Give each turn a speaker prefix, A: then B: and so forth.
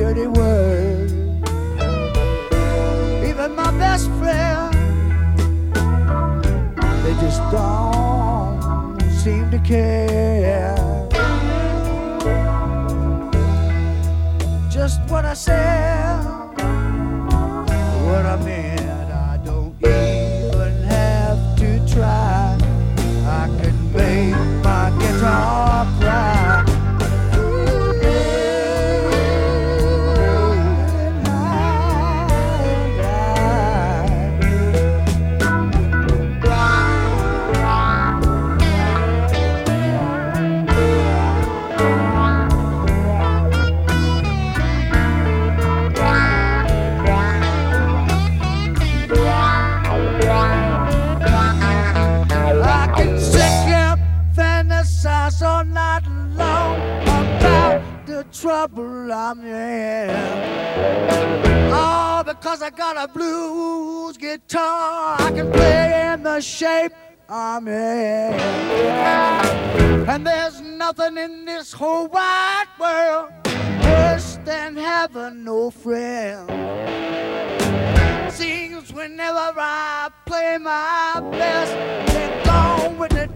A: dirty word. Even my best friend, they just don't seem to care. Just what I said, what I meant, I don't even have to try. I can make my guitar cry. All night long about the trouble I'm in. Oh, because I got a blues guitar, I can play in the shape I'm in. And there's nothing in this whole wide world worse than having no friend. Seems whenever I play my best, they're gone with the